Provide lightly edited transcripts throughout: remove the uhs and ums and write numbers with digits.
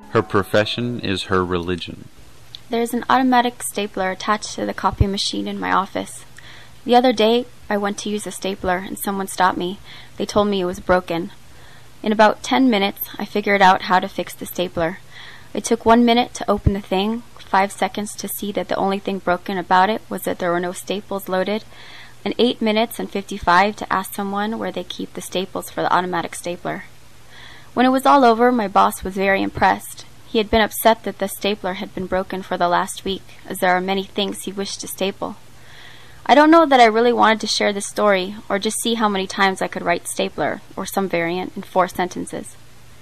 Her profession is her religion. There's an automatic stapler attached to the copy machine in my office. The other day, I went to use a stapler and someone stopped me. They told me it was broken. In about 10 minutes, I figured out how to fix the stapler. It took 1 minute to open the thing, 5 seconds to see that the only thing broken about it was that there were no staples loaded, and 8 minutes and 55 to ask someone where they keep the staples for the automatic stapler. When it was all over, my boss was very impressed. He had been upset that the stapler had been broken for the last week, as there are many things he wished to staple. I don't know that I really wanted to share this story, or just see how many times I could write stapler, or some variant, in 4 sentences.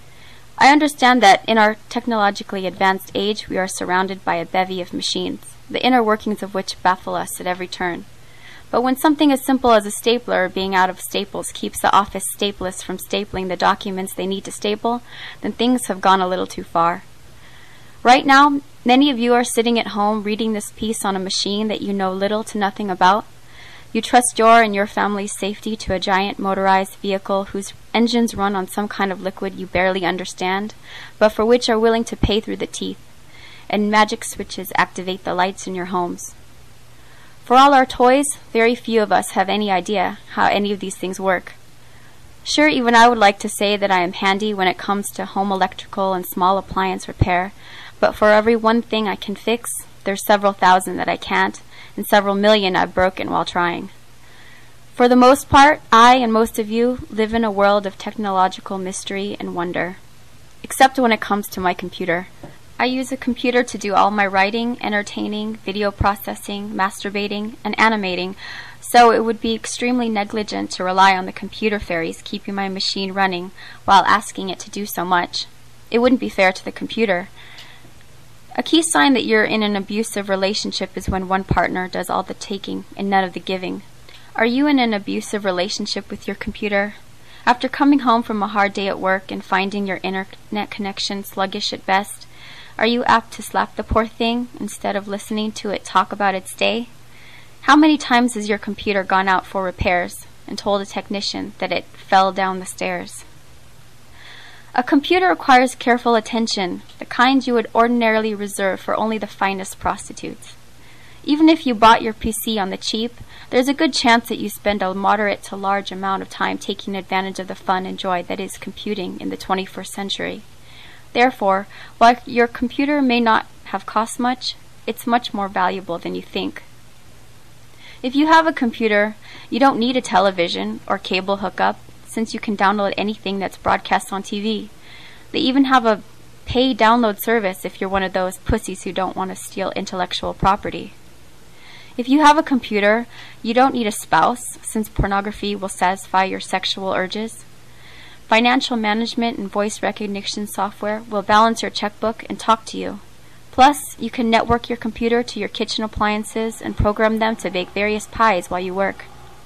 I understand that in our technologically advanced age we are surrounded by a bevy of machines, the inner workings of which baffle us at every turn. But when something as simple as a stapler being out of staples keeps the office staplists from stapling the documents they need to staple, then things have gone a little too far. Right now, many of you are sitting at home reading this piece on a machine that you know little to nothing about. You trust your and your family's safety to a giant motorized vehicle whose engines run on some kind of liquid you barely understand, but for which are willing to pay through the teeth, and magic switches activate the lights in your homes. For all our toys, very few of us have any idea how any of these things work. Sure, even I would like to say that I am handy when it comes to home electrical and small appliance repair, but for every one thing I can fix, there's several thousand that I can't, and several million I've broken while trying. For the most part, I and most of you live in a world of technological mystery and wonder. Except when it comes to my computer. I use a computer to do all my writing, entertaining, video processing, masturbating, and animating, so it would be extremely negligent to rely on the computer fairies keeping my machine running while asking it to do so much. It wouldn't be fair to the computer. A key sign that you're in an abusive relationship is when one partner does all the taking and none of the giving. Are you in an abusive relationship with your computer? After coming home from a hard day at work and finding your internet connection sluggish at best, are you apt to slap the poor thing instead of listening to it talk about its day? How many times has your computer gone out for repairs and told a technician that it fell down the stairs? A computer requires careful attention, the kind you would ordinarily reserve for only the finest prostitutes. Even if you bought your PC on the cheap, there's a good chance that you spend a moderate to large amount of time taking advantage of the fun and joy that is computing in the 21st century. Therefore, while your computer may not have cost much, it's much more valuable than you think. If you have a computer, you don't need a television or cable hookup, since you can download anything that's broadcast on TV. They even have a pay download service if you're one of those pussies who don't want to steal intellectual property. If you have a computer, you don't need a spouse, since pornography will satisfy your sexual urges. Financial management and voice recognition software will balance your checkbook and talk to you. Plus, you can network your computer to your kitchen appliances and program them to bake various pies while you work.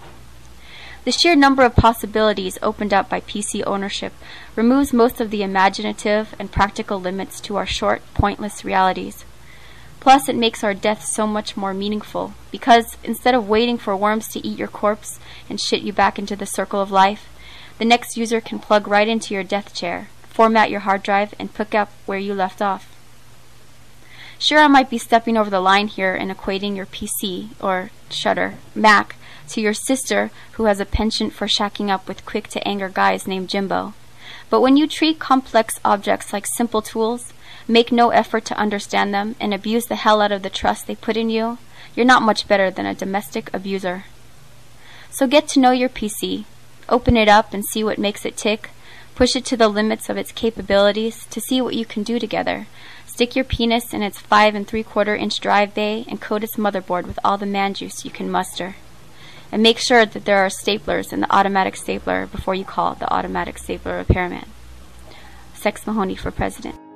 The sheer number of possibilities opened up by PC ownership removes most of the imaginative and practical limits to our short, pointless realities. Plus, it makes our death so much more meaningful, because instead of waiting for worms to eat your corpse and shit you back into the circle of life, the next user can plug right into your death chair, format your hard drive, and pick up where you left off. Sure, I might be stepping over the line here and equating your PC, or shutter, Mac, to your sister who has a penchant for shacking up with quick-to-anger guys named Jimbo. But when you treat complex objects like simple tools, make no effort to understand them, and abuse the hell out of the trust they put in you, you're not much better than a domestic abuser. So get to know your PC, open it up and see what makes it tick, push it to the limits of its capabilities to see what you can do together. Stick your penis in its 5 3/4-inch drive bay and coat its motherboard with all the man juice you can muster. And make sure that there are staplers in the automatic stapler before you call the automatic stapler repairman. Sex Mahoney for president.